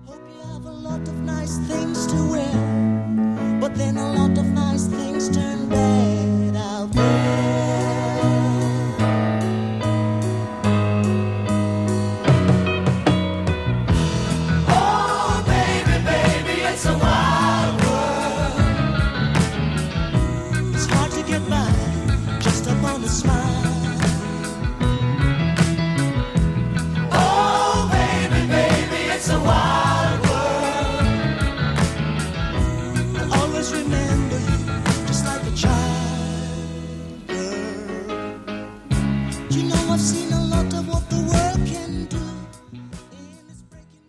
Hope you have a lot of nice things to wear, but then a lot of nice things turn